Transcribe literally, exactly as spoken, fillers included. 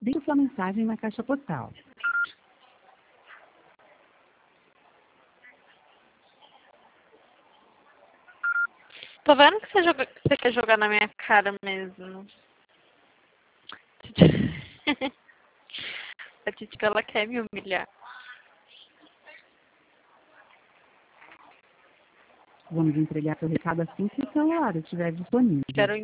Deixe sua mensagem na caixa postal. Tô vendo que você, joga, que você quer jogar na minha cara mesmo. A Titica, ela quer me humilhar. Vamos entregar seu recado assim que o celular estiver disponível. Quero